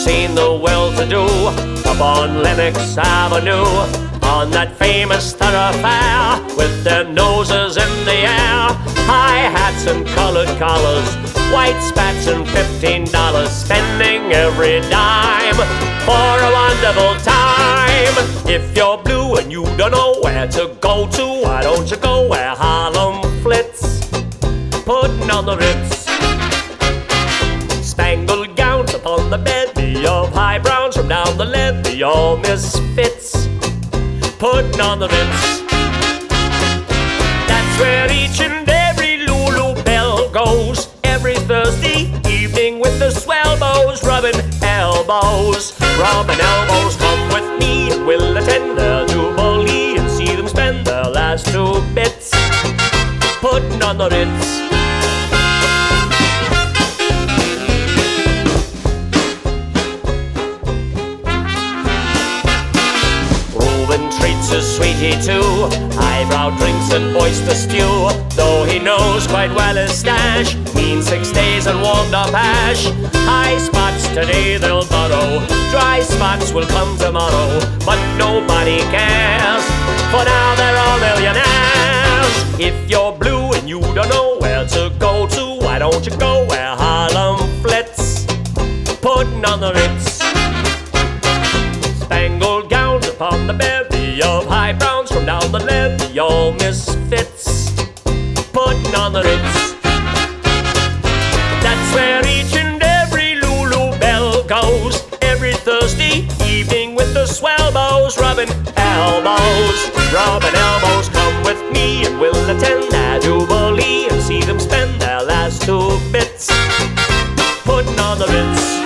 seen the well-to-do up on Lenox Avenue, on that famous thoroughfare, with their noses in the air, high hats and colored collars, white spats and $15, spending every dime for a wonderful time. If you're blue and you don't know where to go to, why don't you go where Harlem flits, putting on the Ritz. Spangled gowns upon the bevy of high browns from down the levee, all misfits, putting on the Ritz. That's where each and every Lulu Belle goes every Thursday evening with the swell bows, rubbing elbows. Rubbing elbows, come with me and we'll attend their jubilee and see them spend their last 2 bits, putting on the Ritz. Treats a sweetie too, highbrow drinks and oyster stew. Though he knows quite well his stash means 6 days and warmed up hash. High spots today they'll borrow, dry spots will come tomorrow, but nobody cares, for now they're all millionaires. If you're blue and you don't know where to go to, why don't you go where Harlem flits, putting on the Ritz. Spangled gowns upon the bevy of high browns from down the levee, all misfits, putting on the Ritz. That's where each and every Lulu Belle goes every Thursday evening with the swell bows, rubbing elbows. Rubbing elbows, come with me and we'll attend their jubilee and see them spend their last 2 bits, putting on the Ritz.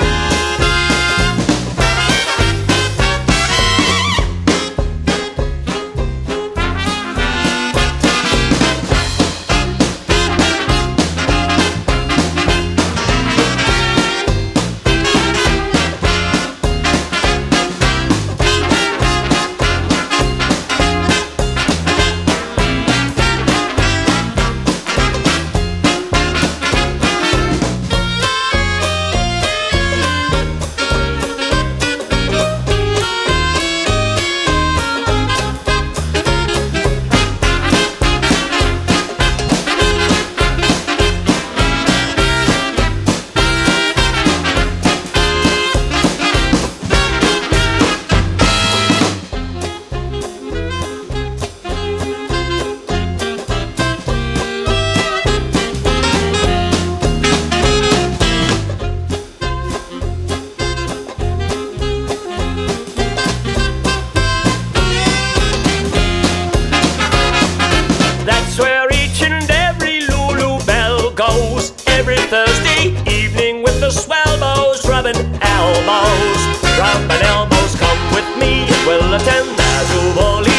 Every Thursday evening with the swell bows, rubbing elbows. Rubbing elbows, come with me and we'll attend their jubilee.